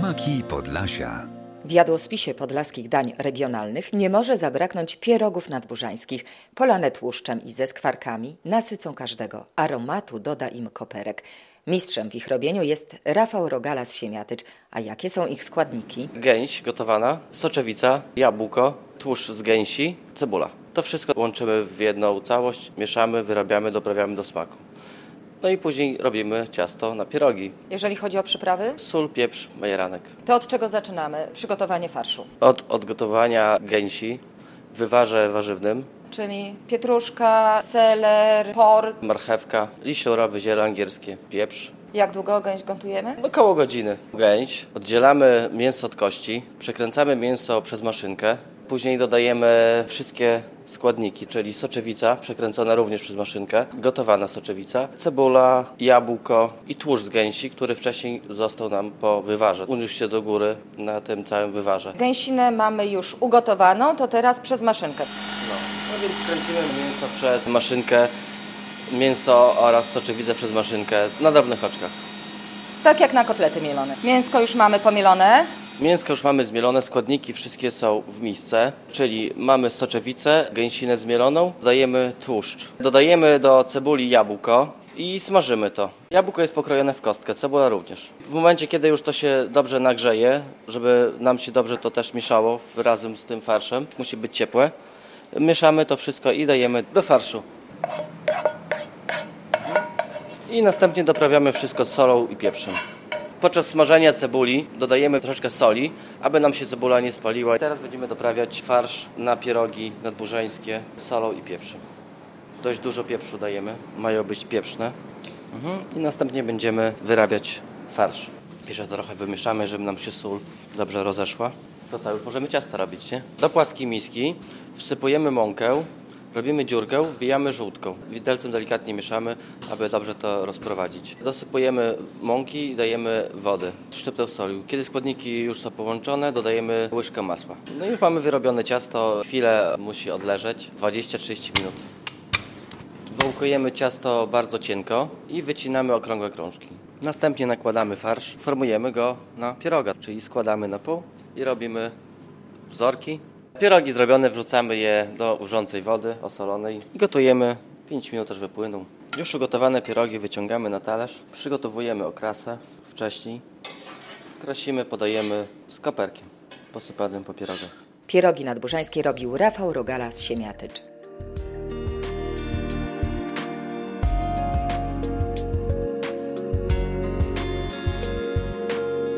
Smaki Podlasia. W jadłospisie podlaskich dań regionalnych nie może zabraknąć pierogów nadburzańskich. Polane tłuszczem i ze skwarkami nasycą każdego. Aromatu doda im koperek. Mistrzem w ich robieniu jest Rafał Rogala z Siemiatycz. A jakie są ich składniki? Gęś gotowana, soczewica, jabłko, tłuszcz z gęsi, cebula. To wszystko łączymy w jedną całość, mieszamy, wyrabiamy, doprawiamy do smaku. No i później robimy ciasto na pierogi. Jeżeli chodzi o przyprawy, Sól, pieprz, majeranek. to od czego zaczynamy? Przygotowanie farszu. Od odgotowania gęsi w wywarze warzywnym, Czyli pietruszka, seler, port. marchewka, liść laurowy, ziele angielskie, pieprz. Jak długo gęś gotujemy? Około godziny. Gęś, oddzielamy mięso od kości, przekręcamy mięso przez maszynkę, później dodajemy wszystkie składniki, czyli soczewica, przekręcona również przez maszynkę, gotowana soczewica, cebula, jabłko i tłuszcz z gęsi, który wcześniej został nam po wywarze. Uniósł się do góry na tym całym wywarze. Gęsinę mamy już ugotowaną, to teraz przez maszynkę. No więc kręcimy mięso przez maszynkę, mięso oraz soczewicę przez maszynkę na drobnych oczkach. Tak jak na kotlety mielone. Mięsko już mamy pomielone. Mięsko już mamy zmielone, składniki wszystkie są w misce, czyli mamy soczewicę, gęsinę zmieloną, dodajemy tłuszcz. Dodajemy do cebuli jabłko i smażymy to. Jabłko jest pokrojone w kostkę, cebula również. W momencie, kiedy już to się dobrze nagrzeje, żeby nam się dobrze to też mieszało razem z tym farszem, musi być ciepłe, mieszamy to wszystko i dajemy do farszu. I następnie doprawiamy wszystko z solą i pieprzem. Podczas smażenia cebuli dodajemy troszeczkę soli, aby nam się cebula nie spaliła. Teraz będziemy doprawiać farsz na pierogi nadburzańskie solą i pieprzem. Dość dużo pieprzu dajemy, mają być pieprzne. I następnie będziemy wyrabiać farsz. Jeszcze trochę wymieszamy, żeby nam się sól dobrze rozeszła. To co, już możemy ciasto robić, nie? Do płaskiej miski wsypujemy mąkę. Robimy dziurkę, wbijamy żółtką. Widelcem delikatnie mieszamy, aby dobrze to rozprowadzić. Dosypujemy mąki i dajemy wody, szczyptę soli. Kiedy składniki już są połączone, dodajemy łyżkę masła. No i już mamy wyrobione ciasto. Chwilę musi odleżeć, 20-30 minut. Wałkujemy ciasto bardzo cienko i wycinamy okrągłe krążki. Następnie nakładamy farsz, formujemy go na pieroga, czyli składamy na pół i robimy wzorki. Pierogi zrobione, wrzucamy je do wrzącej wody osolonej i gotujemy 5 minut, aż wypłyną. Już ugotowane pierogi wyciągamy na talerz, przygotowujemy okrasę wcześniej, krasimy, podajemy z koperkiem posypanym po pierogach. Pierogi nadburzańskie robił Rafał Rogala z Siemiatycz.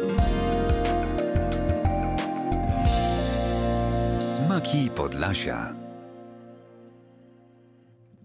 Smaki Podlasia.